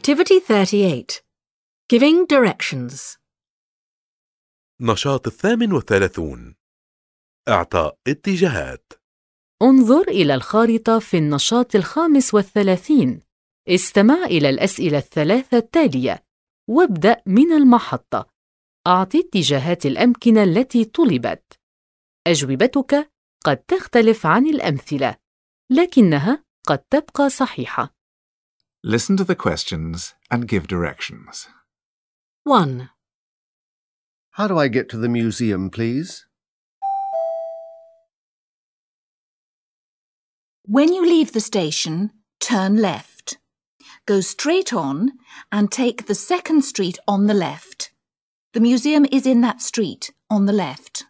Activity 38. Giving directions. نشاط 38. إعطاء اتجاهات. انظر إلى الخارطة في النشاط 35. استمع إلى الأسئلة الثلاثة التالية وابدأ من المحطة. أعط اتجاهات الأمكنة التي طلبت. أجوبتك قد تختلف عن الأمثلة، لكنها قد تبقى صحيحة. Listen to the questions and give directions. 1. How do I get to the museum, please? When you leave the station, turn left. Go straight on and take the second street on the left. The museum is in that street on the left.